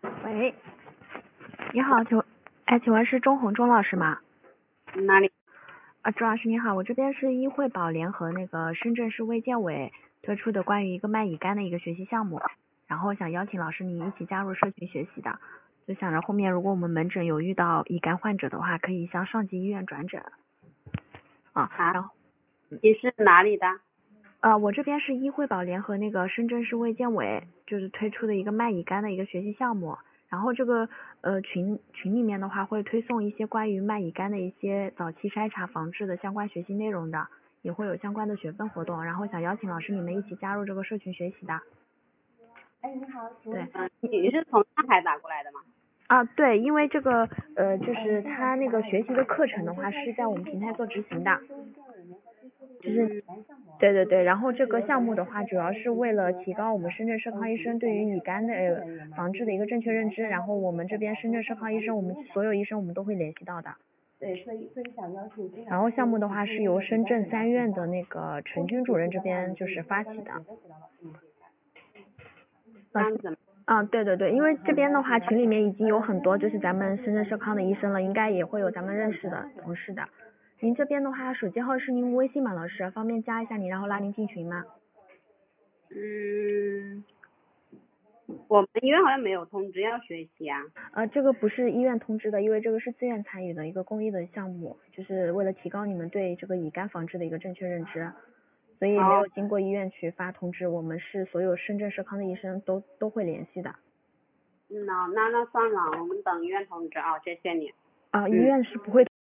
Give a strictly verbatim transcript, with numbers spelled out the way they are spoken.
喂，你好，请问，哎，请问是钟红钟老师吗？ 哪里？ 啊，钟老师你好，我这边是医惠保联合那个深圳市卫健委推出的关于一个卖乙肝的一个学习项目，然后想邀请老师您一起加入社群学习的，就想着后面如果我们门诊有遇到乙肝患者的话，可以向上级医院转诊。啊， 啊， 然后你是哪里的？ 呃，我这边是医惠保联合那个深圳市卫健委就是推出的一个卖乙肝的一个学习项目，然后这个呃群群里面的话会推送一些关于卖乙肝的一些早期筛查防治的相关学习内容的，也会有相关的学分活动，然后想邀请老师你们一起加入这个社群学习的。 哎，你好，请问嗯，你是从上海打过来的吗？ 啊，对，因为这个呃就是他那个学习的课程的话是在我们平台做执行的，就是对对对，然后这个项目的话，主要是为了提高我们深圳社康医生对于乙肝的呃防治的一个正确认知，然后我们这边深圳社康医生，我们所有医生我们都会联系到的。 对，所以所以想邀请。 然后项目的话是由深圳三院的那个陈军主任这边就是发起的。 这样子吗？ 嗯，对对对，因为这边的话群里面已经有很多就是咱们深圳社康的医生了，应该也会有咱们认识的同事的。您这边的话手机号是您微信吗，老师？方便加一下您，然后拉您进群吗？ 嗯，我们医院好像没有通知要学习啊。 呃，这个不是医院通知的，因为这个是自愿参与的一个公益的项目，就是为了提高你们对这个乙肝防治的一个正确认知，所以没有经过医院去发通知，我们是所有深圳社康的医生都都会联系的。 嗯，那那那算了，我们等医院通知啊，谢谢你。 啊、医院是不会